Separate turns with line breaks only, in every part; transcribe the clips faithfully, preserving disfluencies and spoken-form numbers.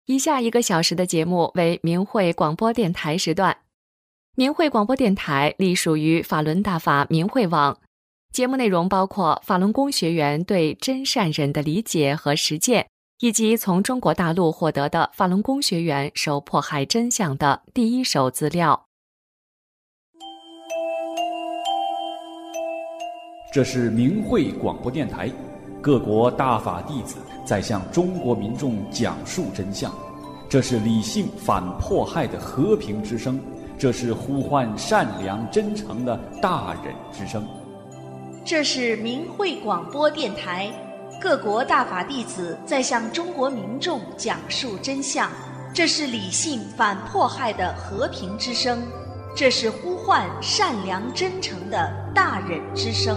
以下一个小时的节目为明慧广播电台时段。明慧广播电台隶属于法轮大法明慧网，节目内容包括法轮功学员对真善忍的理解和实践，以及从中国大陆获得的法轮功学员受迫害真相的第一手资料。
这是明慧广播电台，各国大法弟子在向中国民众讲述真相，这是理性反迫害的和平之声，这是呼唤善良真诚的大忍之声。
这是明慧广播电台，各国大法弟子在向中国民众讲述真相，这是理性反迫害的和平之声，这是呼唤善良真诚的大忍之声。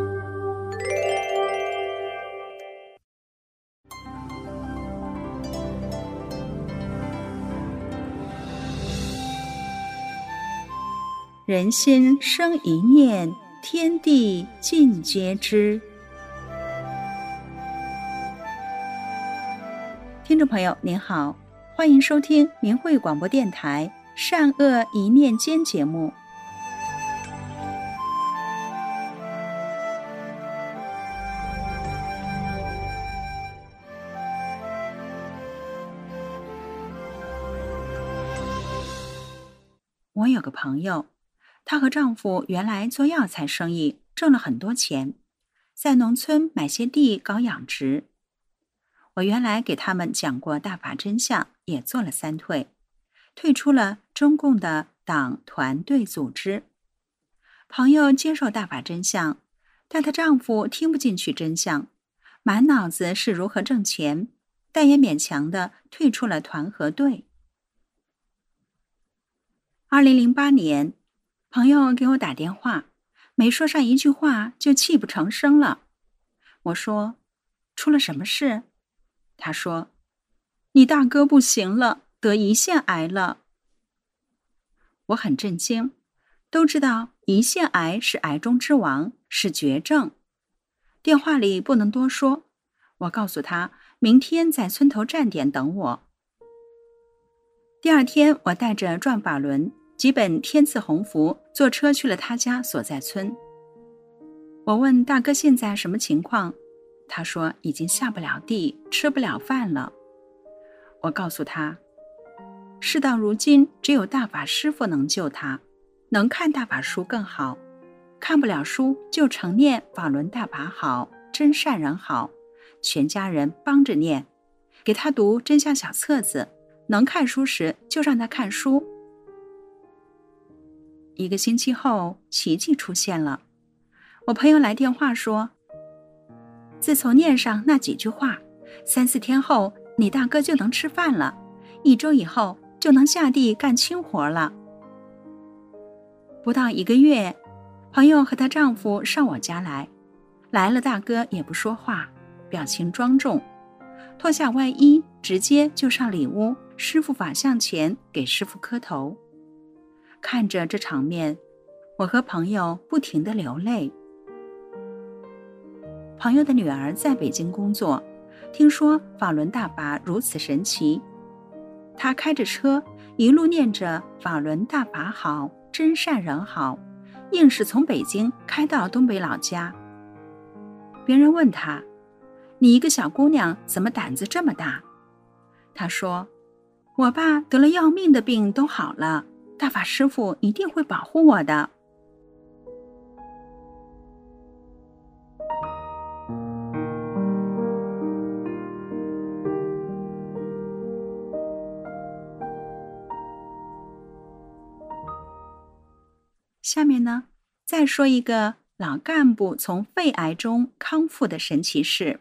人心生一念，天地尽皆知。听众朋友您好，欢迎收听明慧广播电台善恶一念间节目。我有个朋友，她和丈夫原来做药材生意，挣了很多钱，在农村买些地搞养殖。我原来给他们讲过大法真相，也做了三退，退出了中共的党团队组织。朋友接受大法真相，但她丈夫听不进去真相，满脑子是如何挣钱，但也勉强地退出了团和队。二零零八年，朋友给我打电话，没说上一句话就泣不成声了。我说，出了什么事？他说，你大哥不行了，得胰腺癌了。我很震惊，都知道胰腺癌是癌中之王，是绝症。电话里不能多说，我告诉他明天在村头站点等我。第二天，我带着转法轮几本天赐鸿福坐车去了他家所在村。我问大哥现在什么情况，他说已经下不了地，吃不了饭了。我告诉他，事到如今只有大法师父能救他，能看大法书更好，看不了书就常念法轮大法好，真善人好，全家人帮着念，给他读真相小册子，能看书时就让他看书。一个星期后，奇迹出现了。我朋友来电话说，自从念上那几句话，三四天后你大哥就能吃饭了，一周以后就能下地干轻活了。不到一个月，朋友和她丈夫上我家来，来了大哥也不说话，表情庄重，脱下外衣直接就上里屋师父法像前给师父磕头。看着这场面，我和朋友不停地流泪。朋友的女儿在北京工作，听说法轮大法如此神奇，她开着车一路念着法轮大法好，真善人好，硬是从北京开到东北老家。别人问她，你一个小姑娘怎么胆子这么大？她说，我爸得了要命的病都好了，大法师父一定会保护我的。下面呢，再说一个老干部从肺癌中康复的神奇事。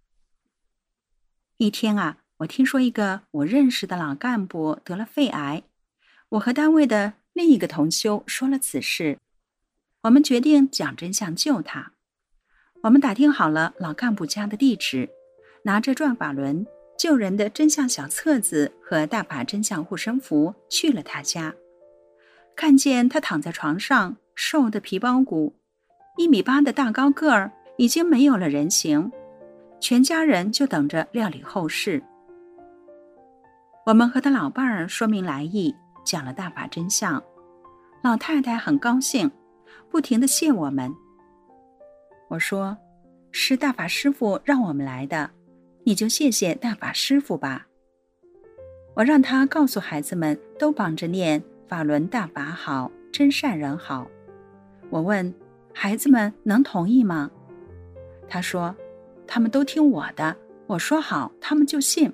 一天啊，我听说一个我认识的老干部得了肺癌，我和单位的另一个同修说了此事，我们决定讲真相救他。我们打听好了老干部家的地址，拿着转法轮救人的真相小册子和大法真相护身符去了他家。看见他躺在床上，瘦的皮包骨，一米八的大高个儿，已经没有了人形，全家人就等着料理后事。 我们和他老伴儿说明来意，讲了大法真相。老太太很高兴，不停地谢我们。我说，是大法师父让我们来的，你就谢谢大法师父吧。我让他告诉孩子们都帮着念法轮大法好，真善人好。我问孩子们能同意吗？他说他们都听我的，我说好，他们就信。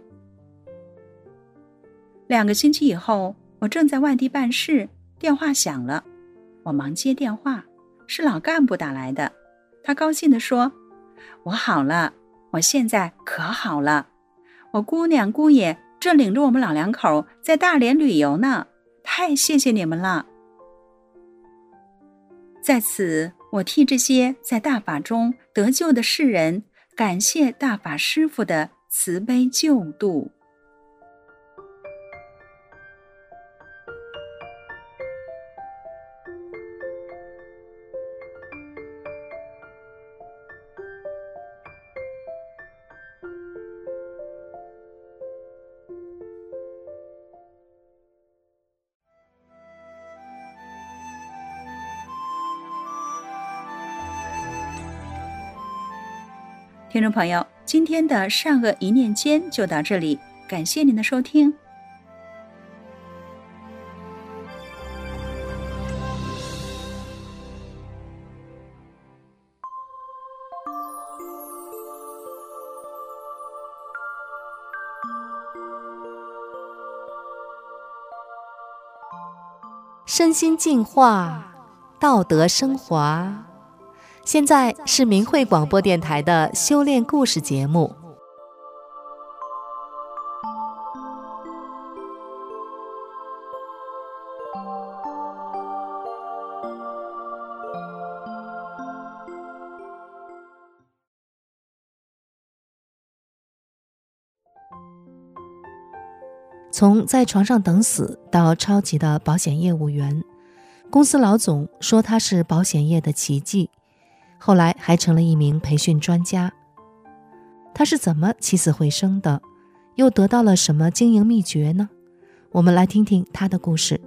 两个星期以后，我正在外地办事，电话响了，我忙接电话，是老干部打来的。他高兴地说，我好了，我现在可好了，我姑娘姑爷正领着我们老两口在大连旅游呢，太谢谢你们了。在此，我替这些在大法中得救的世人感谢大法师父的慈悲救度。听众朋友，今天的善恶一念间就到这里，感谢您的收听。
身心净化，道德升华。现在是明慧广播电台的修炼故事节目。从在床上等死到超级的保险业务员，公司老总说他是保险业的奇迹，后来还成了一名培训专家。他是怎么起死回生的？又得到了什么经营秘诀呢？我们来听听他的故事。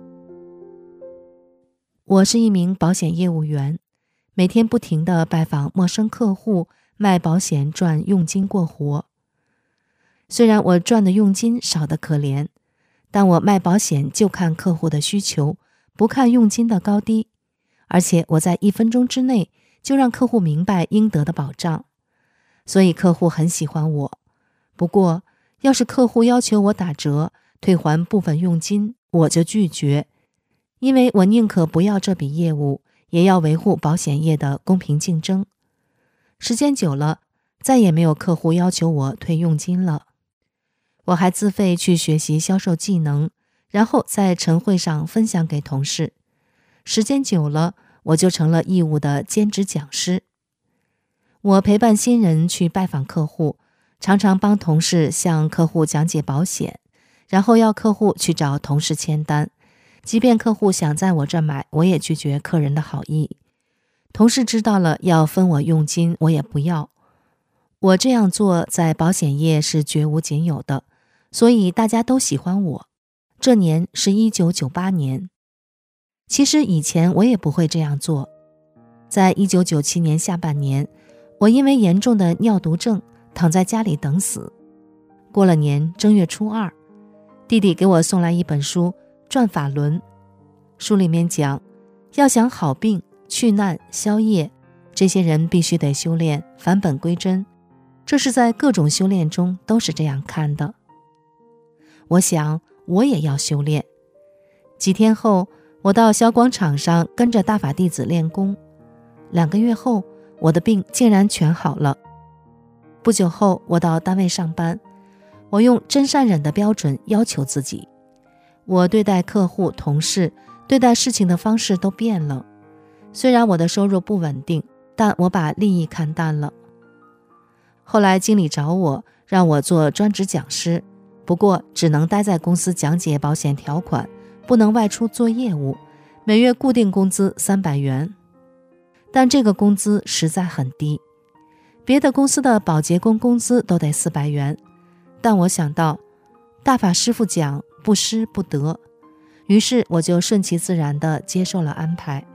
我是一名保险业务员，每天不停地拜访陌生客户，卖保险赚佣金过活。虽然我赚的佣金少得可怜，但我卖保险就看客户的需求，不看佣金的高低，而且我在一分钟之内就让客户明白应得的保障，所以客户很喜欢我。不过，要是客户要求我打折，退还部分佣金，我就拒绝，因为我宁可不要这笔业务，也要维护保险业的公平竞争。时间久了，再也没有客户要求我退佣金了。我还自费去学习销售技能，然后在晨会上分享给同事。时间久了，我就成了义务的兼职讲师。我陪伴新人去拜访客户，常常帮同事向客户讲解保险，然后要客户去找同事签单。即便客户想在我这买，我也拒绝客人的好意。同事知道了要分我佣金，我也不要。我这样做在保险业是绝无仅有的，所以大家都喜欢我。这年是一九九八年。其实以前我也不会这样做。在一九九七年下半年，我因为严重的尿毒症躺在家里等死。过了年正月初二，弟弟给我送来一本书《转法轮》，书里面讲，要想好病、去难、消业，这些人必须得修炼，返本归真。这是在各种修炼中都是这样看的。我想我也要修炼。几天后，我到小广场上跟着大法弟子练功。两个月后，我的病竟然全好了。不久后，我到单位上班，我用真善忍的标准要求自己。我对待客户、同事，对待事情的方式都变了。虽然我的收入不稳定，但我把利益看淡了。后来经理找我，让我做专职讲师，不过只能待在公司讲解保险条款，不能外出做业务，每月固定工资三百元。但这个工资实在很低，别的公司的保洁工工资都得四百元。但我想到，
大法师父讲不失不得，于是我就顺其自然地接受了安排。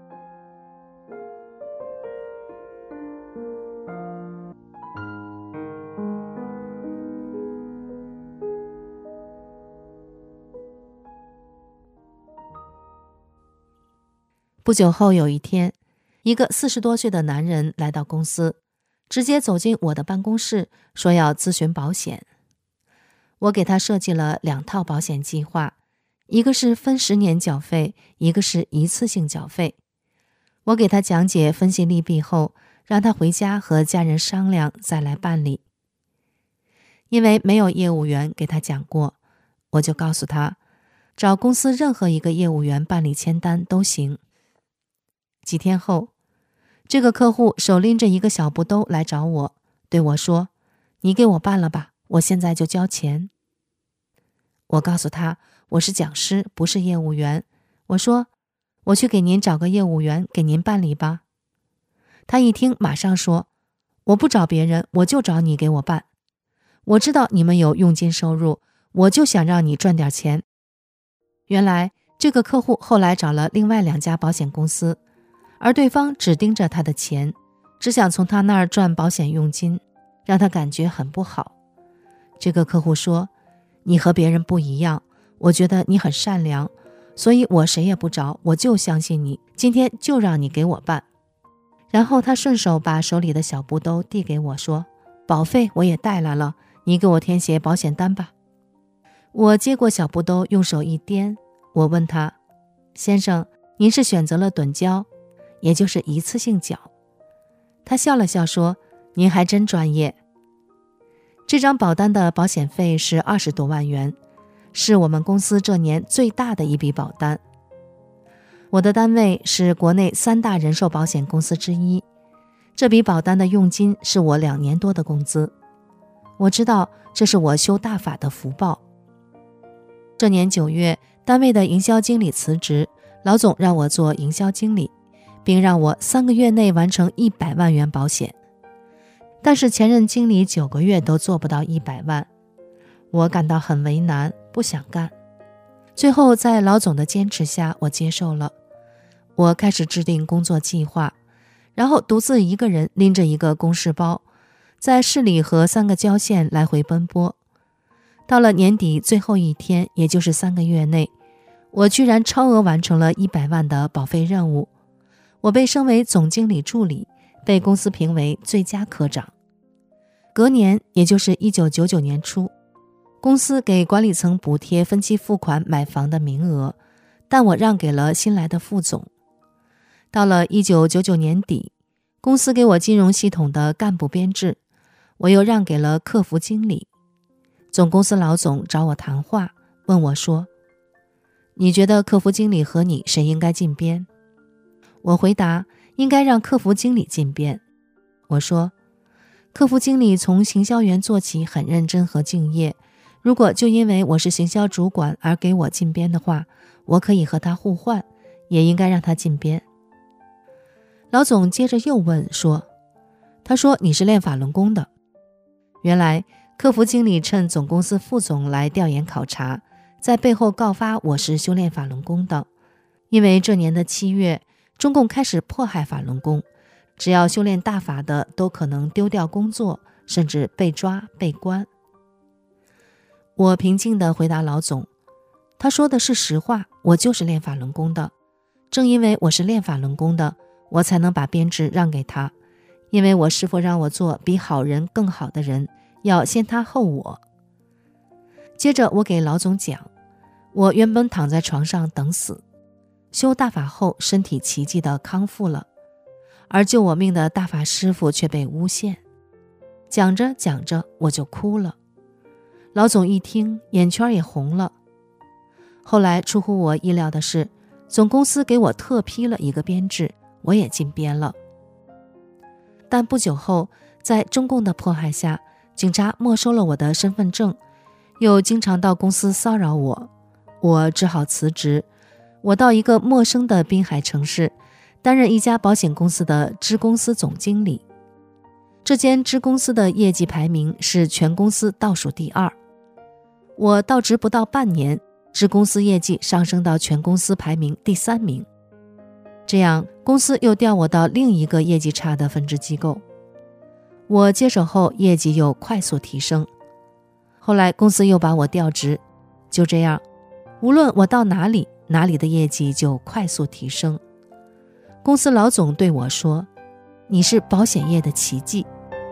不久后有一天，一个四十多岁的男人来到公司，直接走进我的办公室，说要咨询保险。我给他设计了两套保险计划，一个是分十年缴费，一个是一次性缴费。我给他讲解分析利弊后，让他回家和家人商量再来办理。因为没有业务员给他讲过，我就告诉他，找公司任何一个业务员办理签单都行。几天后，这个客户手拎着一个小布兜来找我，对我说，你给我办了吧，我现在就交钱。我告诉他，我是讲师，不是业务员。我说，我去给您找个业务员给您办理吧。他一听马上说，我不找别人，我就找你给我办。我知道你们有佣金收入，我就想让你赚点钱。原来这个客户后来找了另外两家保险公司，而对方只盯着他的钱，只想从他那儿赚保险佣金，让他感觉很不好。这个客户说，你和别人不一样，我觉得你很善良，所以我谁也不找，我就相信你，今天就让你给我办。然后他顺手把手里的小布兜递给我，说，保费我也带来了，你给我填写保险单吧。我接过小布兜，用手一掂，我问他，先生，您是选择了趸交，也就是一次性缴。他笑了笑说，您还真专业。这张保单的保险费是二十多万元，是我们公司这年最大的一笔保单。我的单位是国内三大人寿保险公司之一，这笔保单的佣金是我两年多的工资。我知道这是我修大法的福报。这年九月，单位的营销经理辞职，老总让我做营销经理，并让我三个月内完成一百万元保险。但是前任经理九个月都做不到一百万，我感到很为难，不想干。最后在老总的坚持下，我接受了。我开始制定工作计划，然后独自一个人拎着一个公事包，在市里和三个郊县来回奔波。到了年底最后一天，也就是三个月内，我居然超额完成了一百万的保费任务。我被升为总经理助理，被公司评为最佳科长。隔年，也就是一九九九年初，公司给管理层补贴分期付款买房的名额，但我让给了新来的副总。到了一九九九年底，公司给我金融系统的干部编制，我又让给了客服经理。总公司老总找我谈话，问我说，你觉得客服经理和你谁应该进编？我回答，应该让客服经理进编。我说，客服经理从行销员做起，很认真和敬业，如果就因为我是行销主管而给我进编的话，我可以和他互换，也应该让他进编。老总接着又问说，他说你是练法轮功的。原来客服经理趁总公司副总来调研考察，在背后告发我是修炼法轮功的。因为这年的七月，中共开始迫害法轮功，只要修炼大法的都可能丢掉工作，甚至被抓被关。我平静地回答老总，他说的是实话，我就是练法轮功的。正因为我是练法轮功的，我才能把编制让给他，因为我师父让我做比好人更好的人，要先他后我。接着我给老总讲，我原本躺在床上等死，修大法后身体奇迹地康复了，而救我命的大法师父却被诬陷。讲着讲着我就哭了，老总一听眼圈也红了。后来出乎我意料的是，总公司给我特批了一个编制，我也进编了。但不久后，在中共的迫害下，警察没收了我的身份证，又经常到公司骚扰我，我只好辞职。我到一个陌生的滨海城市，担任一家保险公司的支公司总经理。这间支公司的业绩排名是全公司倒数第二。 我到职不到半年，支公司业绩上升到全公司排名第三名。这样，公司又调我到另一个业绩差的分支机构。我接手后，业绩又快速提升。后来公司又把我调职，就这样，无论我到哪里，哪里的业绩就快速提升。公司老总对我说：“你是保险业的奇迹。”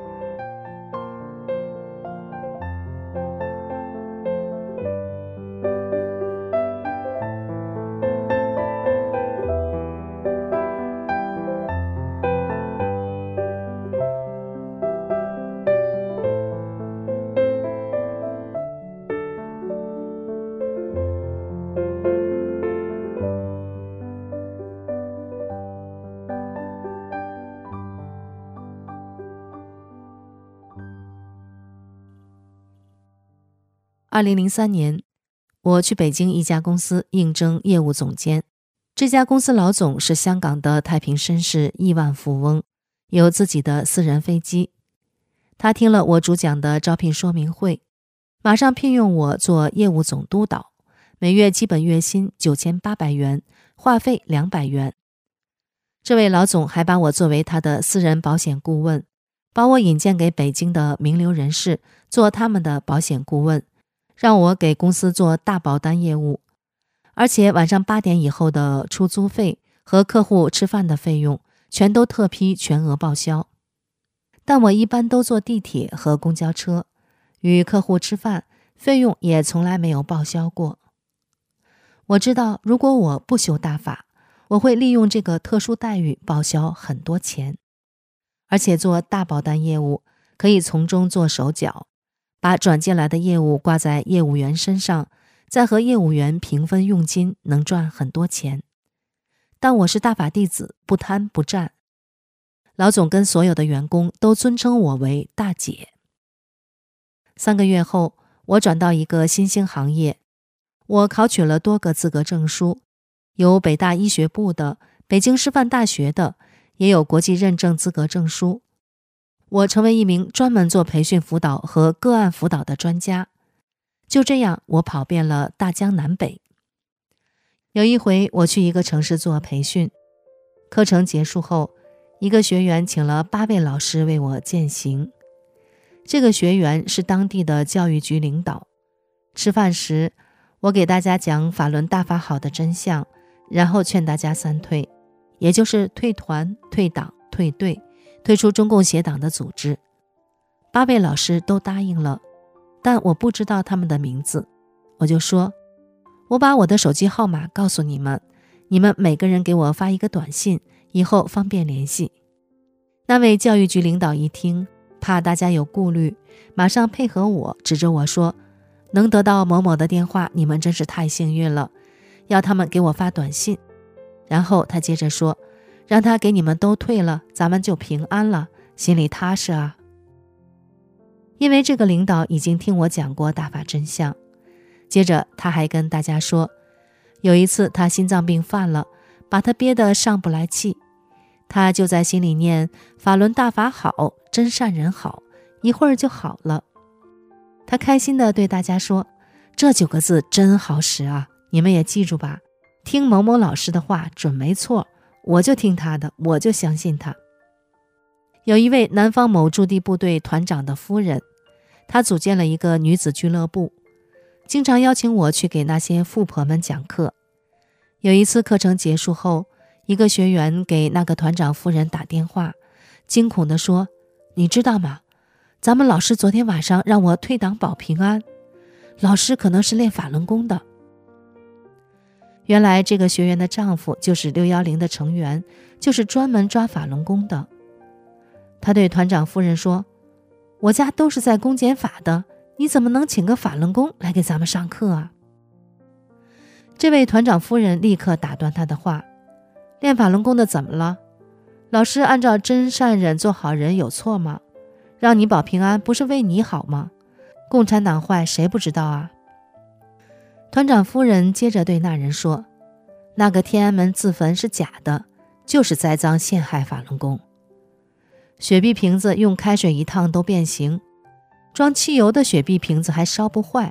二零零三年，我去北京一家公司应征业务总监。这家公司老总是香港的太平绅士亿万富翁，有自己的私人飞机。他听了我主讲的招聘说明会，马上聘用我做业务总督导，每月基本月薪九千八百元，话费两百元。这位老总还把我作为他的私人保险顾问，把我引荐给北京的名流人士做他们的保险顾问，让我给公司做大保单业务，而且晚上八点以后的出租费和客户吃饭的费用全都特批全额报销。但我一般都坐地铁和公交车，与客户吃饭，费用也从来没有报销过。我知道如果我不修大法，我会利用这个特殊待遇报销很多钱。而且做大保单业务可以从中做手脚，把转进来的业务挂在业务员身上，再和业务员平分佣金，能赚很多钱。但我是大法弟子，不贪不占。老总跟所有的员工都尊称我为大姐。三个月后，我转到一个新兴行业，我考取了多个资格证书，有北大医学部的，北京师范大学的，也有国际认证资格证书。我成为一名专门做培训辅导和个案辅导的专家。就这样，我跑遍了大江南北。有一回，我去一个城市做培训，课程结束后，一个学员请了八位老师为我饯行。这个学员是当地的教育局领导。吃饭时，我给大家讲法轮大法好的真相，然后劝大家三退，也就是退团、退党、退队，退出中共协党的组织。八位老师都答应了，但我不知道他们的名字。我就说，我把我的手机号码告诉你们，你们每个人给我发一个短信，以后方便联系。那位教育局领导一听，怕大家有顾虑，马上配合我，指着我说，能得到某某的电话，你们真是太幸运了，要他们给我发短信。然后他接着说，让他给你们都退了，咱们就平安了，心里踏实啊。因为这个领导已经听我讲过大法真相。接着他还跟大家说，有一次他心脏病犯了，把他憋得上不来气，他就在心里念法轮大法好，真善人好，一会儿就好了。他开心地对大家说，这九个字真好使啊，你们也记住吧，听某某老师的话准没错，我就听他的，我就相信他。有一位南方某驻地部队团长的夫人，她组建了一个女子俱乐部，经常邀请我去给那些富婆们讲课。有一次课程结束后，一个学员给那个团长夫人打电话，惊恐地说，你知道吗，咱们老师昨天晚上让我退党保平安，老师可能是练法轮功的。原来这个学员的丈夫就是六一零的成员，就是专门抓法轮功的。他对团长夫人说，我家都是在公检法的，你怎么能请个法轮功来给咱们上课啊？这位团长夫人立刻打断他的话，练法轮功的怎么了？老师按照真善忍做好人有错吗？让你保平安不是为你好吗？共产党坏谁不知道啊？团长夫人接着对那人说，那个天安门自焚是假的，就是栽赃陷害法轮功。雪碧瓶子用开水一烫都变形，装汽油的雪碧瓶子还烧不坏，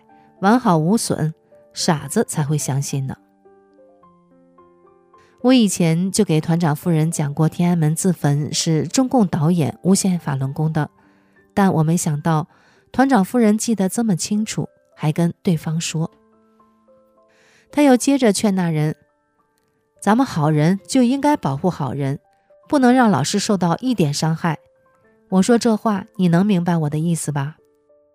完好无损，傻子才会相信呢。我以前就给团长夫人讲过天安门自焚是中共导演诬陷法轮功的，但我没想到团长夫人记得这么清楚，还跟对方说。他又接着劝那人，咱们好人就应该保护好人，不能让老师受到一点伤害。我说这话你能明白我的意思吧？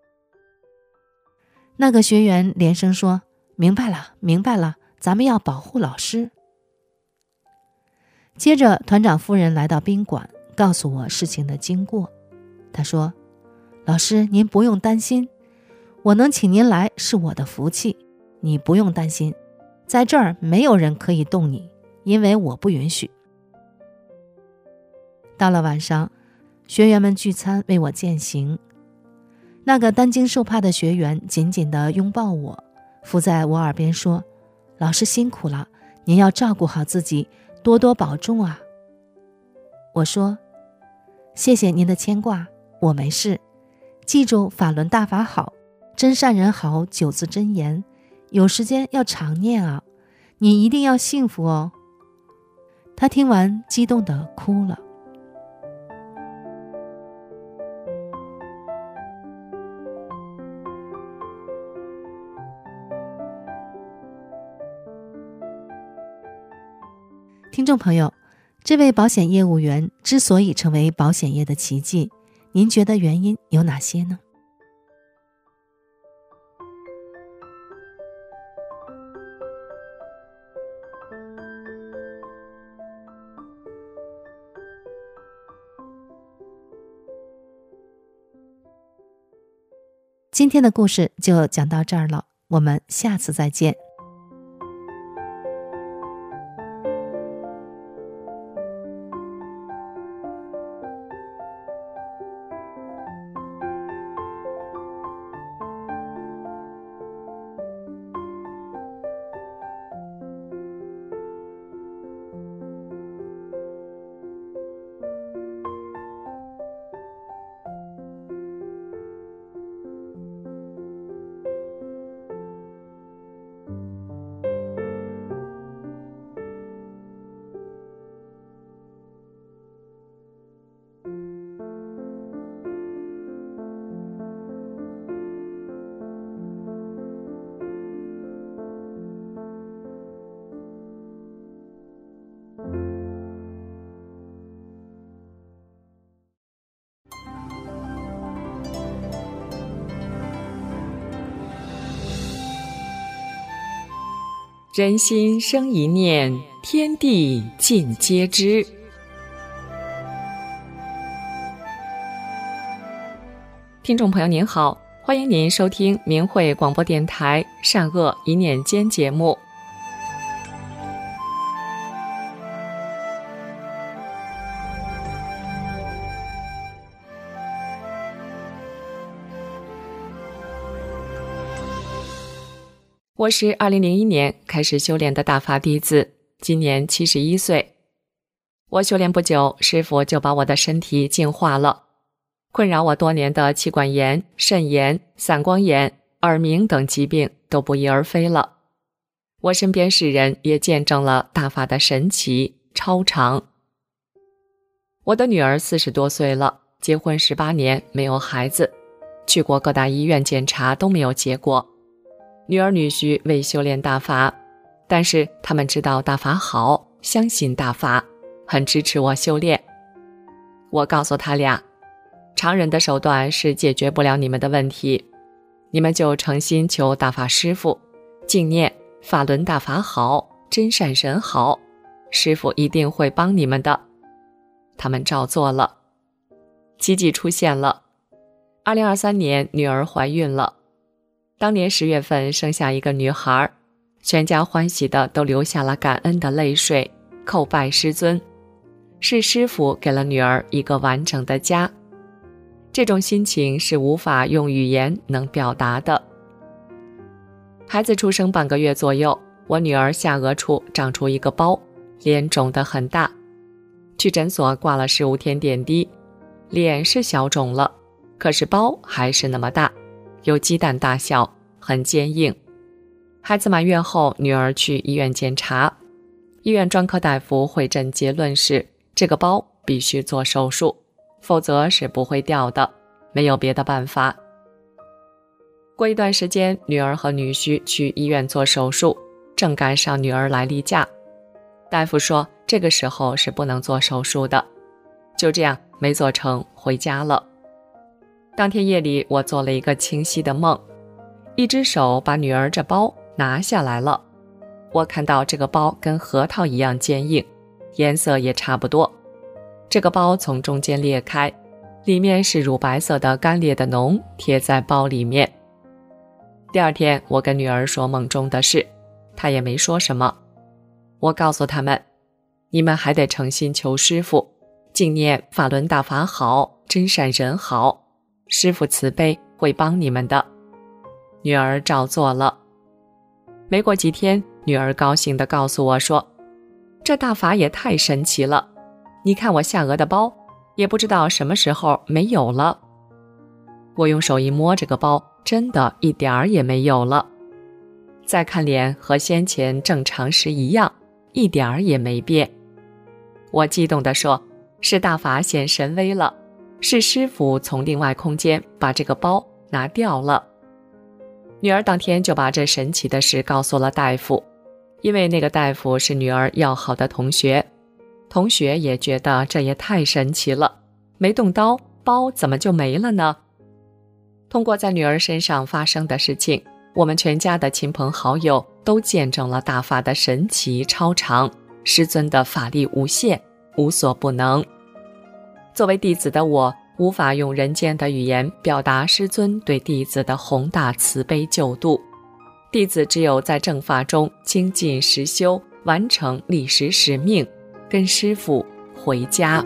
那个学员连声说，明白了明白了，咱们要保护老师。接着团长夫人来到宾馆，告诉我事情的经过。她说，老师您不用担心，我能请您来是我的福气，你不用担心，在这儿没有人可以动你，因为我不允许。到了晚上，学员们聚餐为我饯行。那个担惊受怕的学员紧紧地拥抱我，附在我耳边说，老师辛苦了，您要照顾好自己，多多保重啊。我说，谢谢您的牵挂，我没事。记住法轮大法好，真善人好九字真言，有时间要常念啊，你一定要幸福哦。他听完激动地哭了。听众朋友，这位保险业务员之所以成为保险业的奇迹，您觉得原因有哪些呢？今天的故事就讲到这儿了，我们下次再见。
人心生一念，天地尽皆知。听众朋友您好，欢迎您收听明慧广播电台善恶一念间节目。我是二零零一年开始修炼的大法弟子，今年七十一岁。我修炼不久，师父就把我的身体净化了，困扰我多年的气管炎、肾炎、散光眼、耳鸣等疾病都不翼而飞了。我身边世人也见证了大法的神奇超常。我的女儿四十多岁了，结婚十八年没有孩子，去过各大医院检查都没有结果。女儿女婿为修炼大法，但是他们知道大法好，相信大法，很支持我修炼。我告诉他俩，常人的手段是解决不了你们的问题，你们就诚心求大法师父，敬念法轮大法好，真善神好，师父一定会帮你们的。他们照做了，奇迹出现了。二零二三年女儿怀孕了，当年十月份生下一个女孩，全家欢喜的都流下了感恩的泪水，叩拜师尊，是师父给了女儿一个完整的家。这种心情是无法用语言能表达的。孩子出生半个月左右，我女儿下颚处长出一个包，脸肿得很大，去诊所挂了十五天点滴，脸是小肿了，可是包还是那么大，有鸡蛋大小， 很坚硬。孩子满月后，女儿去医院检查，医院专科大夫会诊结论是，这个包必须做手术，否则是不会掉的，没有别的办法。过一段时间，女儿和女婿去医院做手术，正赶上女儿来例假。大夫说这个时候是不能做手术的，就这样没做成，回家了。当天夜里，我做了一个清晰的梦，一只手把女儿这包拿下来了。我看到这个包跟核桃一样坚硬，颜色也差不多。这个包从中间裂开，里面是乳白色的干裂的脓，贴在包里面。第二天，我跟女儿说梦中的事，她也没说什么。我告诉他们，你们还得诚心求师父，敬念法轮大法好，真善人好，师父慈悲，会帮你们的。女儿照做了。没过几天，女儿高兴地告诉我说，这大法也太神奇了，你看我下颚的包，也不知道什么时候没有了。我用手一摸这个包，真的一点儿也没有了。再看脸，和先前正常时一样，一点儿也没变。我激动地说，是大法显神威了，是师父从另外空间把这个包拿掉了。女儿当天就把这神奇的事告诉了大夫，因为那个大夫是女儿要好的同学，同学也觉得这也太神奇了，没动刀，包怎么就没了呢？通过在女儿身上发生的事情，我们全家的亲朋好友都见证了大法的神奇超常，师尊的法力无限，无所不能。作为弟子的我，无法用人间的语言表达师尊对弟子的宏大慈悲救度，弟子只有在正法中精进实修，完成历史使命，跟师父回家。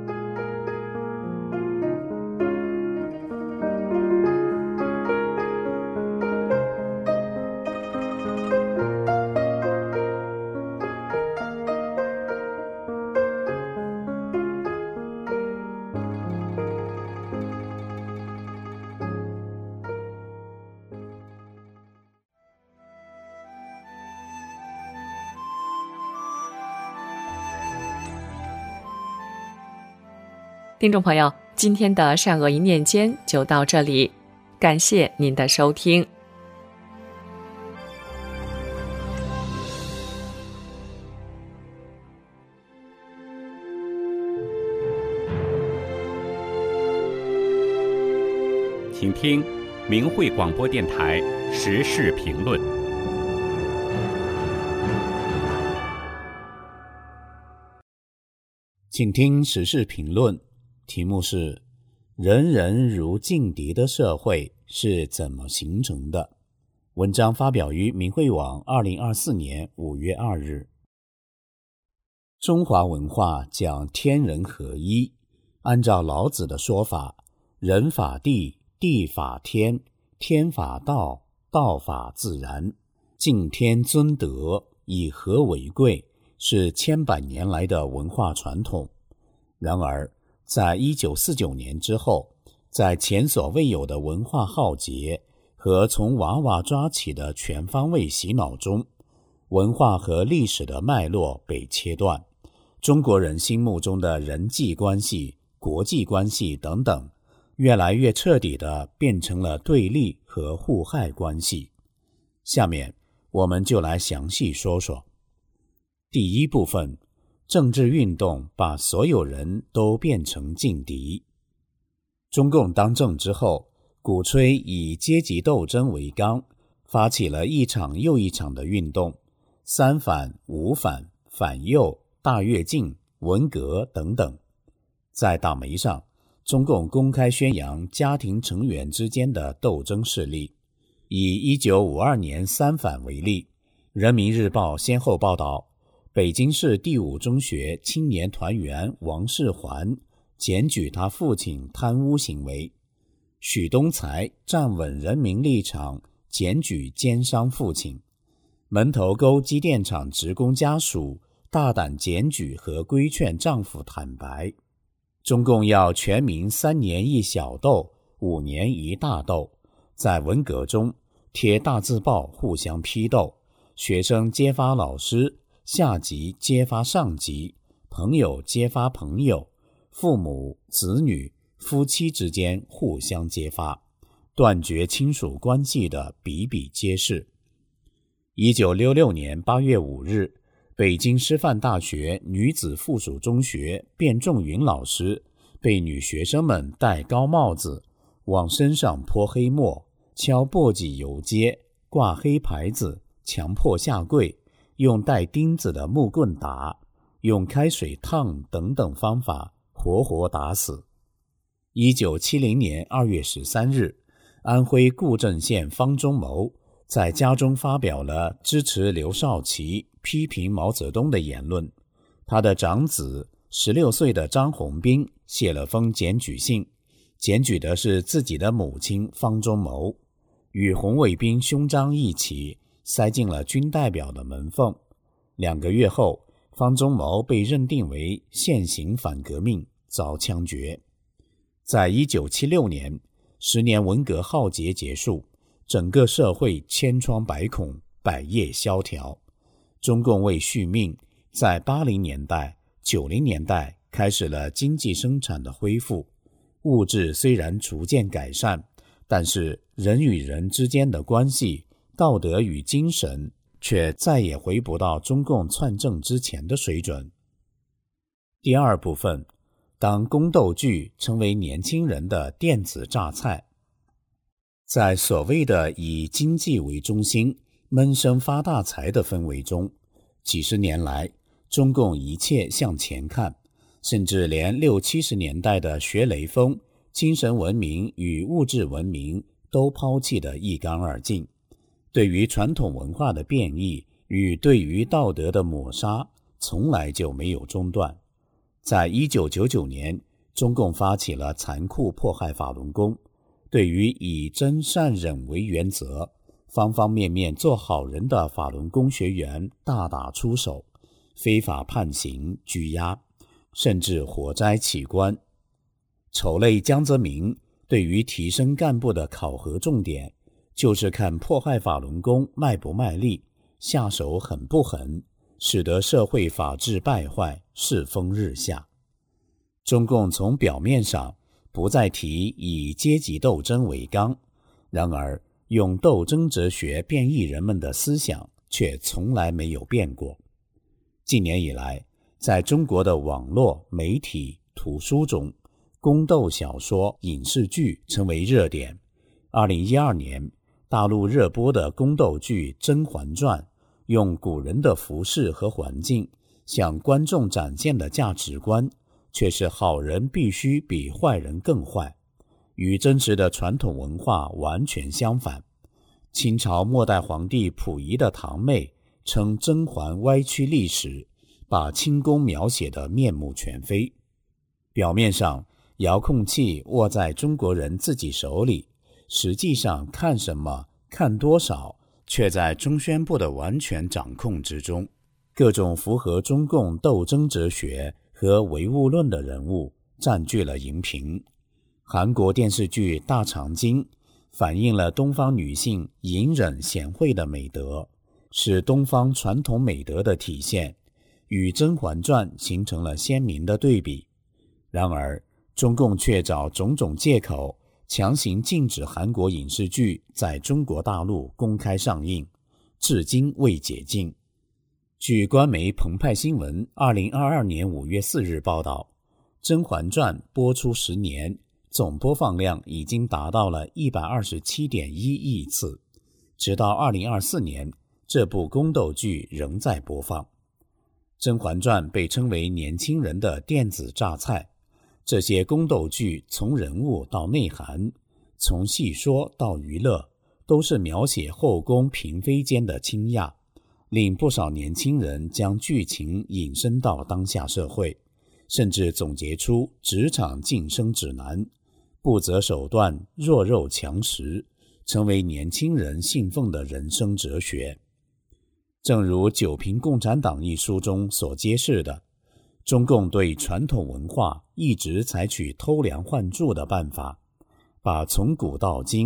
听众朋友，今天的善恶一念间就到这里，感谢您的收听。
请听明慧广播电台时事评论。
请听时事评论，题目是人人如劲敌的社会是怎么形成的？文章发表于明慧网二零二四年五月二日。中华文化讲天人合一，按照老子的说法，人法地，地法天，天法道，道法自然，敬天尊德，以和为贵，是千百年来的文化传统。然而在一九四九年之后，在前所未有的文化浩劫和从娃娃抓起的全方位洗脑中，文化和历史的脉络被切断，中国人心目中的人际关系、国际关系等等，越来越彻底地变成了对立和互害关系。下面我们就来详细说说。第一部分，政治运动把所有人都变成劲敌。中共当政之后，鼓吹以阶级斗争为纲，发起了一场又一场的运动，三反、五反、反右、大跃进、文革等等。在大媒上，中共公开宣扬家庭成员之间的斗争势力。以一九五二年三反为例，人民日报先后报道，北京市第五中学青年团员王世环检举他父亲贪污行为，许东才站稳人民立场检举奸商父亲，门头沟机电厂职工家属大胆检举和规劝丈夫坦白。中共要全民三年一小斗，五年一大斗。在文革中， 贴大字报互相批斗，学生揭发老师，下级揭发上级，朋友揭发朋友，父母、子女、夫妻之间互相揭发，断绝亲属关系的比比皆是。一九六六年八月五日，北京师范大学女子附属中学卞仲云老师被女学生们戴高帽子，往身上泼黑墨，敲簸箕游街，挂黑牌子，强迫下跪，用带钉子的木棍打，用开水烫等等方法活活打死。一九七零年二月十三日，安徽固镇县方中谋在家中发表了支持刘少奇、批评毛泽东的言论。他的长子十六岁的张宏斌写了封检举信，检举的是自己的母亲方中谋，与红卫兵兄张一起塞进了军代表的门缝。两个月后，方中谋被认定为现行反革命，遭枪决。在一九七六年，十年文革浩劫结束，整个社会千疮百孔，百业萧条。中共为续命，在八零年代、九零年代开始了经济生产的恢复，物质虽然逐渐改善，但是人与人之间的关系、道德与精神却再也回不到中共篡政之前的水准。第二部分，当宫斗剧成为年轻人的电子榨菜。在所谓的以经济为中心、闷声发大财的氛围中，几十年来，中共一切向前看，甚至连六七十年代的学雷锋、精神文明与物质文明都抛弃得一干二净。对于传统文化的变异与对于道德的抹杀，从来就没有中断。在一九九九年，中共发起了残酷迫害法轮功，对于以真善忍为原则、方方面面做好人的法轮功学员大打出手，非法判刑、拘押，甚至火灾起关。丑类江泽民对于提升干部的考核重点，就是看迫害法轮功卖不卖力，下手狠不狠，使得社会法治败坏，世风日下。中共从表面上不再提以阶级斗争为纲，然而用斗争哲学变异人们的思想却从来没有变过。近年以来，在中国的网络、媒体、图书中，宫斗小说、影视剧成为热点。二零一二年，大陆热播的宫斗剧《甄嬛传》，用古人的服饰和环境向观众展现的价值观，却是好人必须比坏人更坏，与真实的传统文化完全相反。清朝末代皇帝溥仪的堂妹称甄嬛歪曲历史，把清宫描写得面目全非。表面上，遥控器握在中国人自己手里，实际上看什么、看多少，却在中宣部的完全掌控之中。各种符合中共斗争哲学和唯物论的人物占据了荧屏。韩国电视剧《大长今》反映了东方女性隐忍贤惠的美德，是东方传统美德的体现，与《甄嬛传》形成了鲜明的对比。然而，中共却找种种借口，强行禁止韩国影视剧在中国大陆公开上映，至今未解禁。据官媒澎湃新闻二零二二年五月四日报道，《甄嬛传》播出十年，总播放量已经达到了 一百二十七点一亿次。直到二零二四年，这部宫斗剧仍在播放。《甄嬛传》被称为年轻人的电子榨菜。这些宫斗剧从人物到内涵，从戏说到娱乐，都是描写后宫嫔妃间的倾轧，令不少年轻人将剧情引申到当下社会，甚至总结出职场晋升指南，不择手段，弱肉强食，成为年轻人信奉的人生哲学。正如《九评共产党》一书中所揭示的，中共对传统文化一直采取偷梁换柱的办法，把从古到今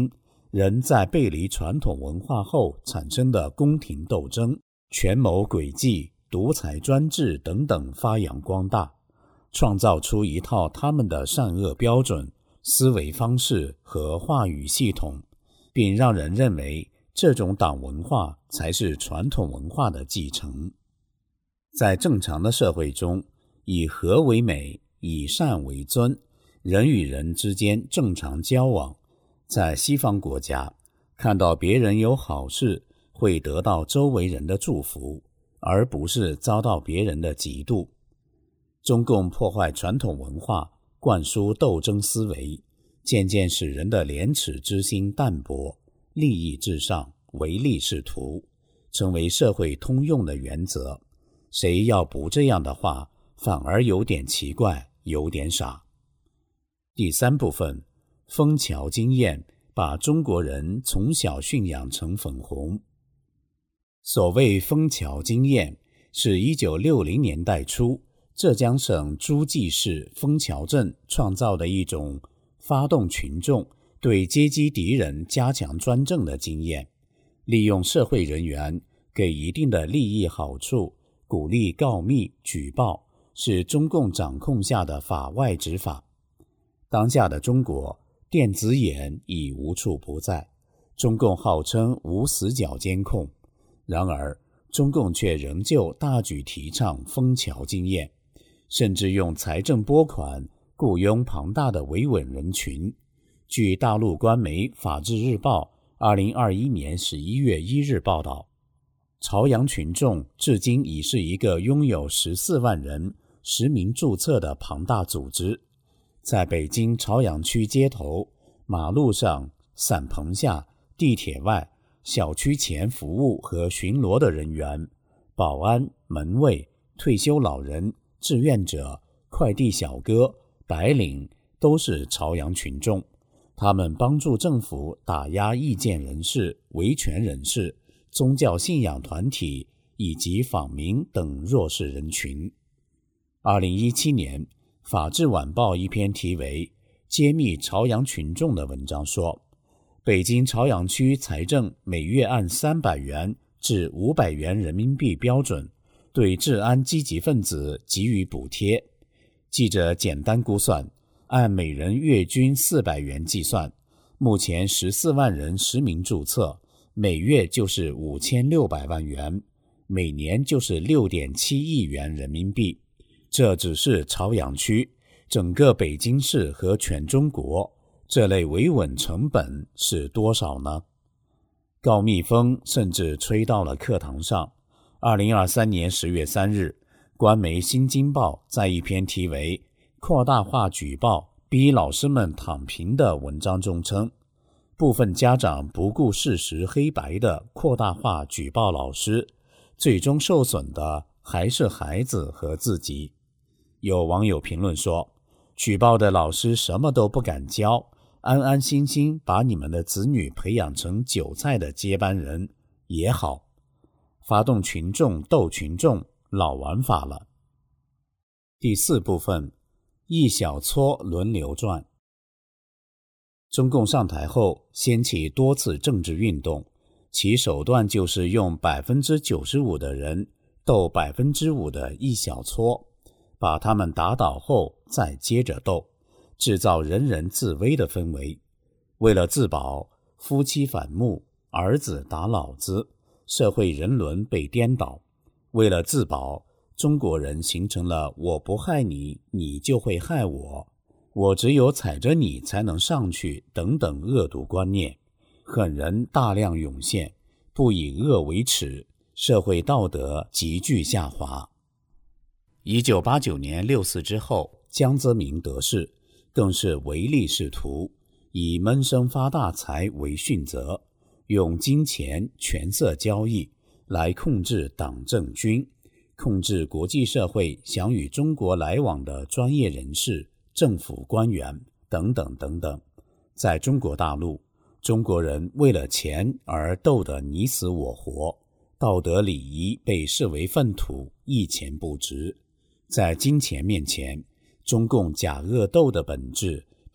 人在背离传统文化后产生的宫廷斗争、权谋诡计、独裁专制等等发扬光大，创造出一套他们的善恶标准、思维方式和话语系统，并让人认为这种党文化才是传统文化的继承。在正常的社会中，以和为美，以善为尊，人与人之间正常交往。在西方国家，看到别人有好事，会得到周围人的祝福，而不是遭到别人的嫉妒。中共破坏传统文化，灌输斗争思维，渐渐使人的廉耻之心淡薄，利益至上，唯利是图，成为社会通用的原则。谁要不这样的话，反而有点奇怪，有点傻。第三部分，枫桥经验把中国人从小驯养成粉红。所谓枫桥经验，是一九六零年代初浙江省诸暨市枫桥镇创造的一种发动群众对阶级敌人加强专政的经验，利用社会人员给一定的利益好处，鼓励告密举报，是中共掌控下的法外之法。当下的中国，电子眼已无处不在，中共号称无死角监控，然而中共却仍旧大举提倡枫桥经验，甚至用财政拨款雇佣庞大的维稳人群。据大陆官媒《法制日报》二零二一年十一月一日报道，朝阳群众至今已是一个拥有十四万人实名注册的庞大组织。在北京朝阳区街头、马路上、伞棚下、地铁外、小区前服务和巡逻的人员、保安、门卫、退休老人、志愿者、快递小哥、白领都是朝阳群众。他们帮助政府打压意见人士、维权人士、宗教信仰团体以及访民等弱势人群。二零一七年，法制晚报一篇题为《揭秘朝阳群众》的文章说，北京朝阳区财政每月按三百元至五百元人民币标准，对治安积极分子给予补贴。记者简单估算，按每人月均四百元计算，目前十四万人实名注册，每月就是五千六百万元，每年就是六点七亿元人民币。这只是朝阳区，整个北京市和全中国，这类维稳成本是多少呢？告密风甚至吹到了课堂上。二零二三年十月三日，官媒《新京报》在一篇题为《扩大化举报，逼老师们躺平》的文章中称，部分家长不顾事实黑白的扩大化举报老师，最终受损的还是孩子和自己。有网友评论说，举报的老师什么都不敢教，安安心心把你们的子女培养成韭菜的接班人也好。发动群众斗群众，老玩法了。第四部分，一小撮轮流转。中共上台后，掀起多次政治运动，其手段就是用百分之九十五的人斗百分之五的一小撮，把他们打倒后再接着斗，制造人人自危的氛围。为了自保，夫妻反目，儿子打老子，社会人伦被颠倒。为了自保，中国人形成了我不害你，你就会害我，我只有踩着你才能上去等等恶毒观念，狠人大量涌现，不以恶为耻，社会道德急剧下滑。一九八九年六四之后，江泽民得势，更是唯利是图，以闷声发大财为训责，用金钱权色交易来控制党政军，控制国际社会想与中国来往的专业人士、政府官员等等等等。在中国大陆，中国人为了钱而斗得你死我活，道德礼仪被视为粪土，一钱不值。在金钱面前，中共假恶斗的本质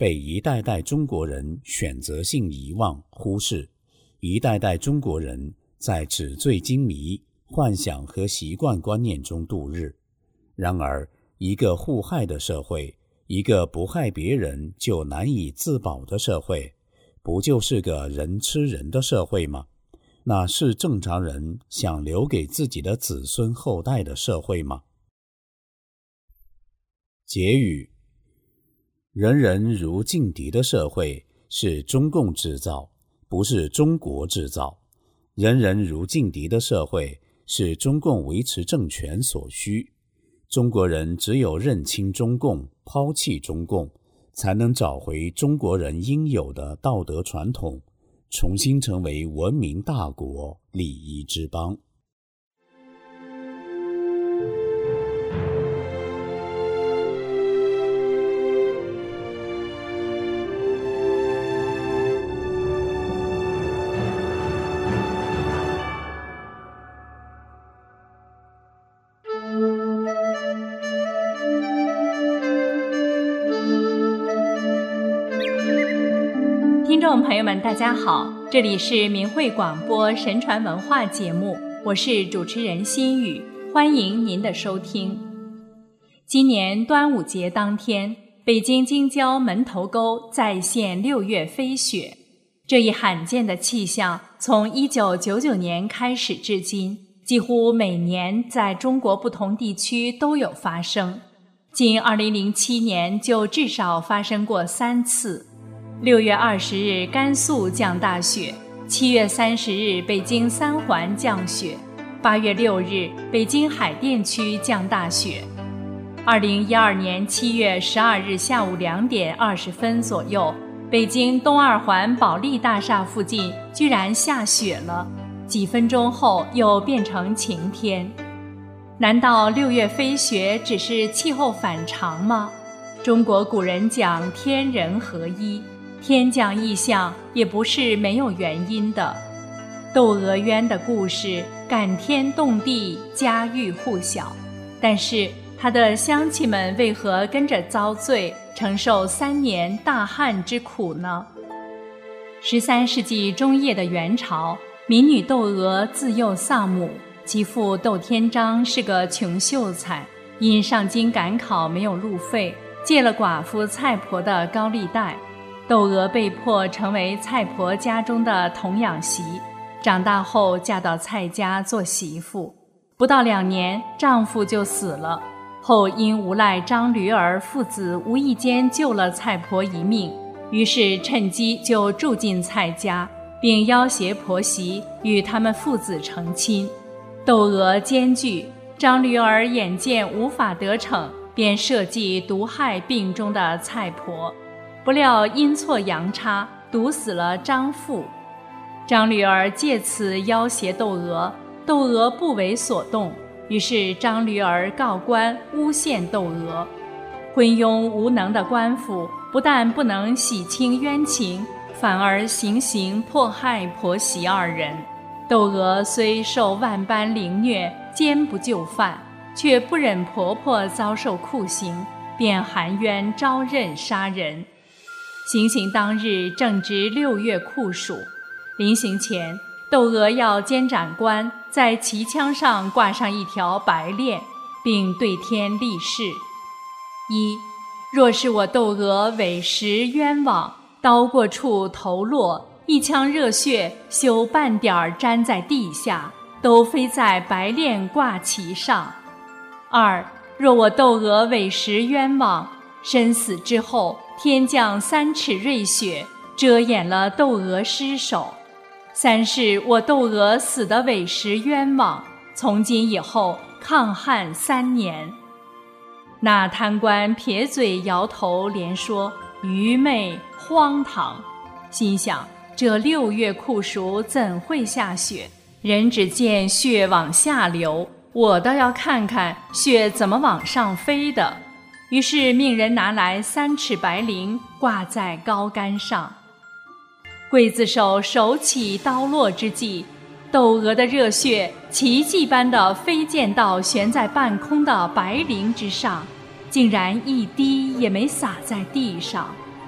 被一代代中国人选择性遗忘忽视，一代代中国人在纸醉金迷、幻想和习惯观念中度日。然而，一个互害的社会，一个不害别人就难以自保的社会，不就是个人吃人的社会吗？那是正常人想留给自己的子孙后代的社会吗？结语：人人如劲敌的社会是中共制造，不是中国制造。人人如劲敌的社会是中共维持政权所需。中国人只有认清中共，抛弃中共，才能找回中国人应有的道德传统，重新成为文明大国、礼仪之邦。
听众朋友们，大家好，这里是明慧广播神传文化节目，我是主持人心雨，欢迎您的收听。今年端午节当天，北京京郊门头沟再现六月飞雪，这一罕见的气象从一九九九年开始至今，几乎每年在中国不同地区都有发生，仅二零零七年就至少发生过三次。六月二十日甘肃降大雪，七月三十日北京三环降雪，八月六日北京海淀区降大雪。二零一二年七月十二日下午两点二十分左右，北京东二环保利大厦附近居然下雪了，几分钟后又变成晴天。难道六月飞雪只是气候反常吗？中国古人讲天人合一，天降异象也不是没有原因的。窦娥冤的故事感天动地，家喻户晓，但是他的乡亲们为何跟着遭罪，承受三年大旱之苦呢？十三世纪中叶的元朝，民女窦娥自幼丧母，其父窦天章是个穷秀才，因上京赶考没有路费，借了寡妇蔡婆的高利贷，窦娥被迫成为蔡婆家中的童养媳，长大后嫁到蔡家做媳妇，不到两年丈夫就死了，后因无赖张驴儿父子无意间救了蔡婆一命，于是趁机就住进蔡家，并要挟婆媳与他们父子成亲。窦娥艰巨，张驴儿眼见无法得逞，便设计毒害病中的蔡婆，不料阴错阳差，毒死了张父。张驴儿借此要挟窦娥，窦娥不为所动，于是张驴儿告官诬陷窦娥。昏庸无能的官府不但不能洗清冤情，反而行刑迫害婆媳二人。窦娥虽受万般凌虐，坚不就范，却不忍婆婆遭受酷刑，便含冤招认杀人。行刑当日正值六月酷暑，临行前，窦娥要监斩官在旗枪上挂上一条白链，并对天立誓：一，若是我窦娥委实冤枉，刀过处头落，一腔热血休半点沾在地下，都飞在白链挂旗上。二，若我窦娥委实冤枉，身死之后，天降三尺瑞雪，遮掩了窦娥尸首。三是我窦娥死得委实冤枉，从今以后抗旱三年。那贪官撇嘴摇头，连说愚昧荒唐，心想这六月酷暑怎会下雪？人只见雪往下流，我倒要看看雪怎么往上飞的。于是命人拿来三尺白绫，挂在高杆上。刽子手手起刀落之际，窦娥的热血奇迹般地飞溅到悬在半空的白绫之上，竟然一滴也没洒在地上。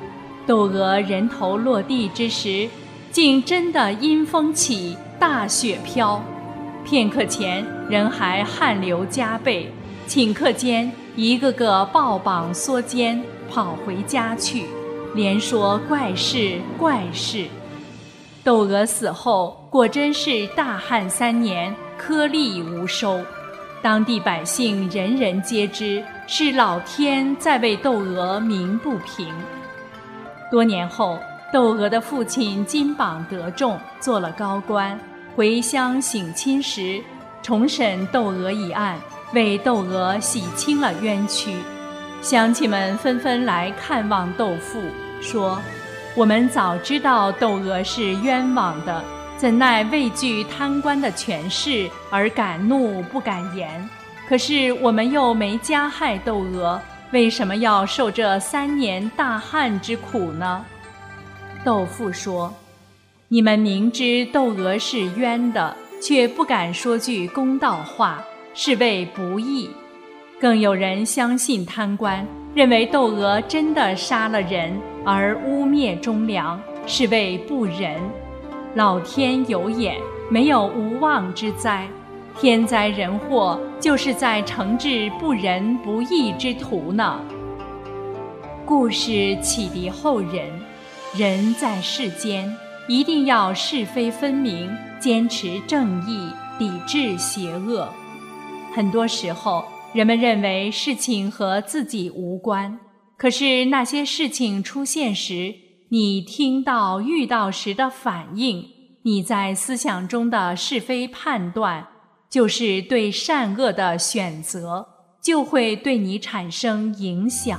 窦娥人头落地之时，竟真的阴风起，大雪飘。片刻前人还汗流浃背，顷刻间一个个抱膀缩肩，跑回家去，连说怪事怪事。窦娥死后，果真是大旱三年，颗粒无收。当地百姓人人皆知，是老天在为窦娥鸣不平。多年后，窦娥的父亲金榜得中，做了高官，回乡省亲时，重审窦娥一案，为窦娥洗清了冤屈。乡亲们纷纷来看望窦父，说：我们早知道窦娥是冤枉的，怎奈畏惧贪官的权势而敢怒不敢言。可是我们又没加害窦娥，为什么要受这三年大旱之苦呢？窦父说：你们明知窦娥是冤的，却不敢说句公道话，是为不义。更有人相信贪官，认为窦娥真的杀了人，而污蔑忠良，是为不仁。老天有眼，没有无妄之灾，天灾人祸就是在惩治不仁不义之徒呢。故事启迪后人，人在世间一定要是非分明，坚持正义，抵制邪恶。很多时候人们认为事情和自己无关，可是那些事情出现时，你听到遇到时的反应，你在思想中的是非判断，就是对善恶的选择，就会对你产生影响。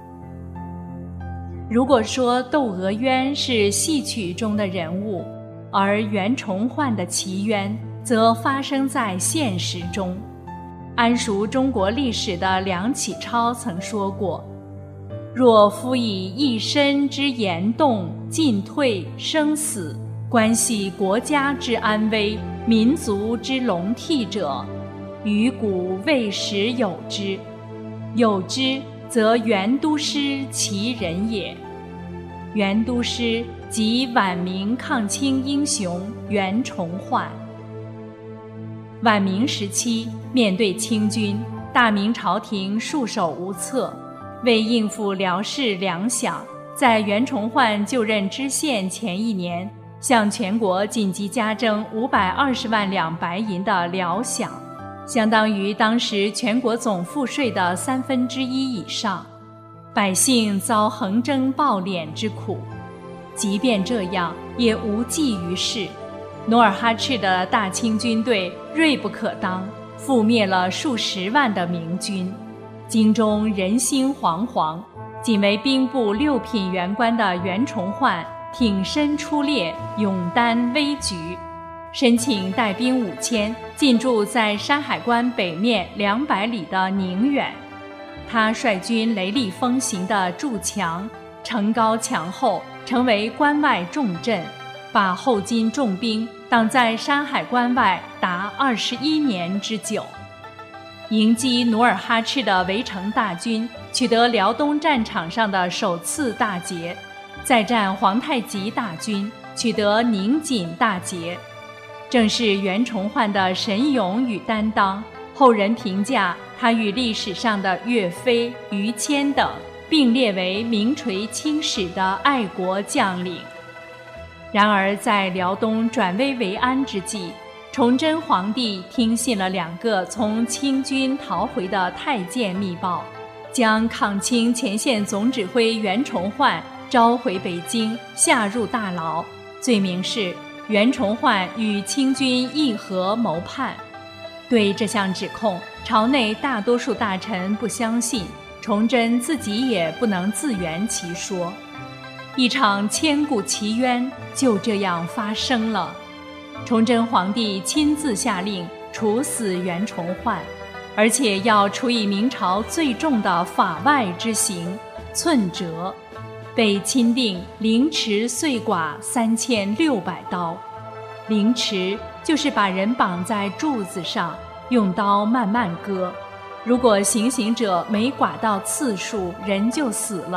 如果说窦娥冤是戏曲中的人物，而袁崇焕的奇冤则发生在现实中。谙熟中国历史的梁启超曾说过：若夫以一身之言动、进退、生死，关系国家之安危、民族之隆替者，于古未时有之。有之，则袁都师其人也。袁都师即晚明抗清英雄袁崇焕。晚明时期，面对清军，大明朝廷束手无策。为应付辽士粮饷，在袁崇焕就任知县前一年，向全国紧急加征五百二十万两白银的辽饷，相当于当时全国总赋税的三分之一以上。百姓遭横征暴敛之苦，即便这样，也无济于事。努尔哈赤的大清军队锐不可当，覆灭了数十万的明军，京中人心惶惶。仅为兵部六品员官的袁崇焕挺身出列，勇担危局，申请带兵五千，进驻在山海关北面两百里的宁远。他率军雷厉风行地筑墙，城高墙厚，成为关外重镇，把后金重兵挡在山海关外达二十一年之久。迎击努尔哈赤的围城大军，取得辽东战场上的首次大捷，再战皇太极大军，取得宁锦大捷。正是袁崇焕的神勇与担当，后人评价他与历史上的岳飞、于谦等并列为名垂青史的爱国将领。然而在辽东转危为安之际，崇祯皇帝听信了两个从清军逃回的太监密报，将抗清前线总指挥袁崇焕召回北京，下入大牢，罪名是袁崇焕与清军议和谋叛。对这项指控，朝内大多数大臣不相信，崇祯自己也不能自圆其说。一场千古奇冤就这样发生了。崇祯皇帝亲自下令处死袁崇焕，而且要处以明朝最重的法外之刑寸折，被钦定凌迟碎剐三千六百刀。凌迟就是把人绑在柱子上，用刀慢慢割。如果行刑者没剐到次数，人就死了，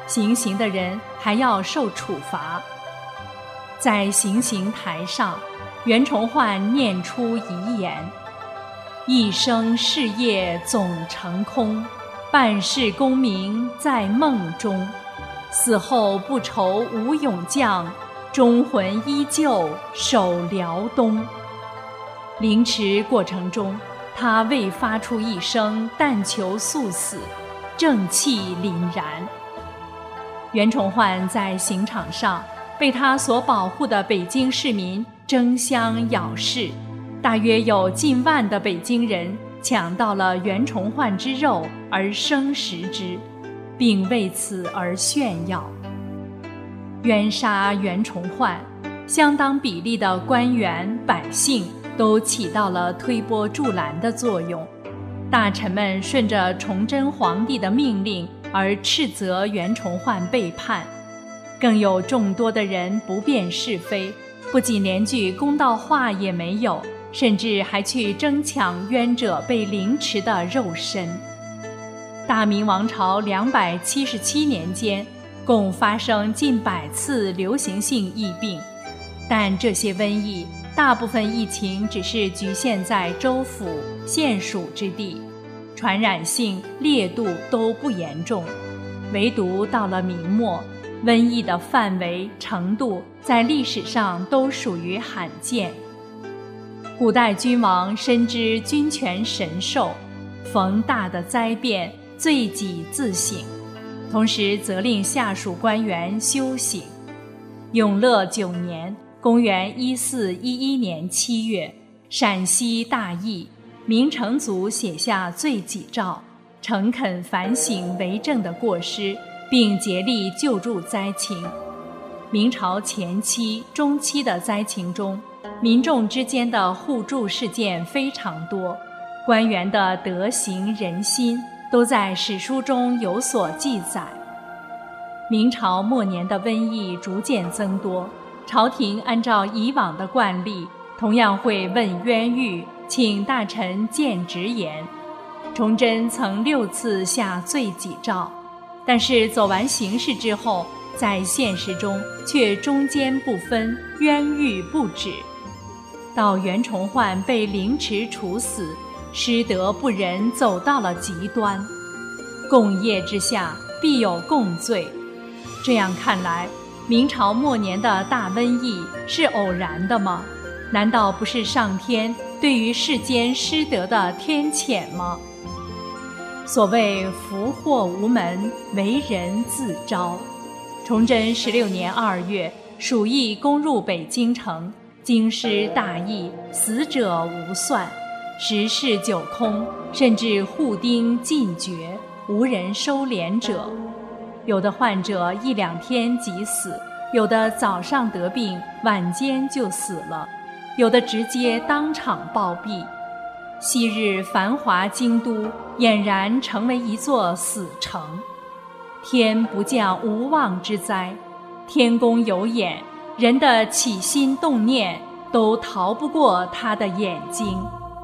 行刑的人还要受处罚。在行刑台上，袁崇焕念出遗言：一生事业总成空，半世功名在梦中，死后不愁无勇将，忠魂依旧守辽东。凌迟过程中，他未发出一声但求速死，正气凛然。袁崇焕在刑场上被他所保护的北京市民争相咬噬，大约有近万的北京人抢到了袁崇焕之肉而生食之，并为此而炫耀。冤杀袁崇焕，相当比例的官员百姓都起到了推波助澜的作用。大臣们顺着崇祯皇帝的命令而斥责袁崇焕背叛，更有众多的人不辨是非，不仅连句公道话也没有，甚至还去争抢冤者被凌迟的肉身。大明王朝两百七十七年间，共发生近百次流行性疫病，但这些瘟疫大部分疫情只是局限在州府、县属之地，传染性、烈度都不严重。唯独到了明末，瘟疫的范围、程度在历史上都属于罕见。古代君王深知君权神授，逢大的灾变，罪己自省，同时责令下属官员修行。永乐九年，公元一四一一年七月，陕西大疫，明成祖写下罪己诏，诚恳反省为政的过失，并竭力救助灾情。明朝前期、中期的灾情中，民众之间的互助事件非常多，官员的德行仁心都在史书中有所记载。明朝末年的瘟疫逐渐增多，朝廷按照以往的惯例，同样会问冤狱，请大臣见直言。崇祯曾六次下罪己诏，但是走完形式之后，在现实中却中间不分，冤狱不止。到袁崇焕被凌迟处死，失德不仁走到了极端，共业之下必有共罪。这样看来，明朝末年的大瘟疫是偶然的吗？难道不是上天对于世间失德的天谴吗？所谓福祸无门，为人自招。崇祯十六年二月，鼠疫攻入北京城，京师大疫，死者无算，十室九空，甚至户丁尽绝，无人收敛者。有的患者一两天即死，有的早上得病，晚间就死了，有的直接当场暴毙。昔日繁华京都俨然成为一座死城。天不降无妄之灾，天公有眼，人的起心动念都逃不过他的眼睛。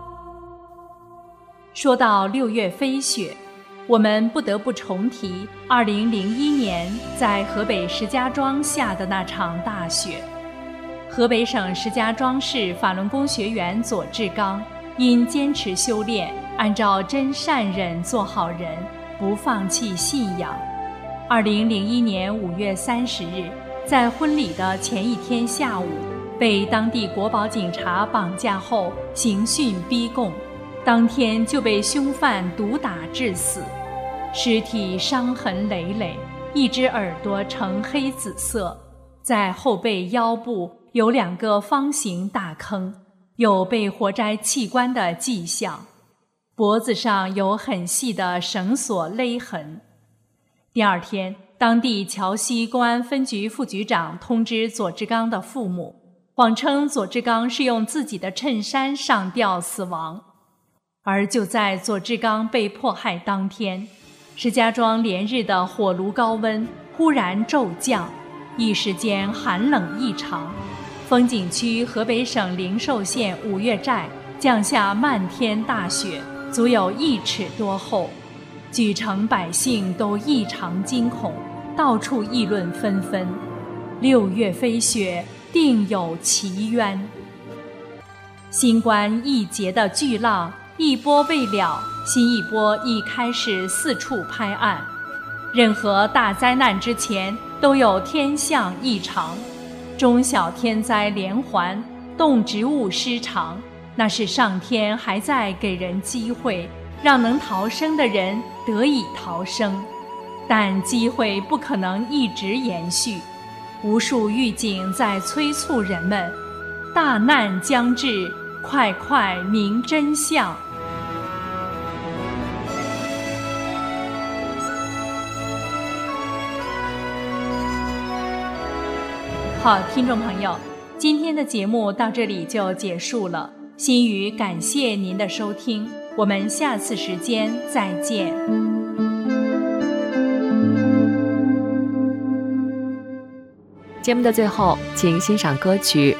说到六月飞雪，我们不得不重提二零零一年在河北石家庄下的那场大雪。河北省石家庄市法轮功学员左志刚因坚持修炼，按照真善忍做好人，不放弃信仰。二零零一年五月三十日，在婚礼的前一天下午，被当地国保警察绑架后刑讯逼供，当天就被凶犯毒打致死，尸体伤痕累累，一只耳朵呈黑紫色，在后背腰部有两个方形大坑，有被活摘器官的迹象，脖子上有很细的绳索勒痕。第二天，当地桥西公安分局副局长通知左志刚的父母，谎称左志刚是用自己的衬衫上吊死亡。而就在左志刚被迫害当天，石家庄连日的火炉高温忽然骤降，一时间寒冷异常。风景区河北省灵寿县五岳寨降下漫天大雪，足有一尺多厚，举城百姓都异常惊恐， 到处议论纷纷。六月飞雪，定有奇冤。新关一节的巨浪一波未了，新一波已开始四处拍岸。任何大灾难之前都有天象异常，中小天灾连环，动植物失常，那是上天还在给人机会，让能逃生的人得以逃生。但机会不可能一直延续，无数预警在催促人们，大难将至，快快明真相。好，听众朋友，今天的节目到这里就结束了。心语感谢您的收听，我们下次时间再见。
节目的最后，请欣赏歌曲。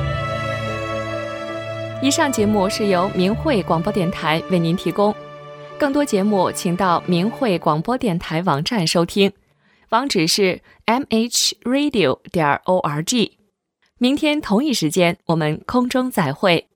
以上节目是由明慧广播电台为您提供。 更多节目请到明慧广播电台网站收听，网址是 m h radio 点 org。明天同一时间我们空中再会。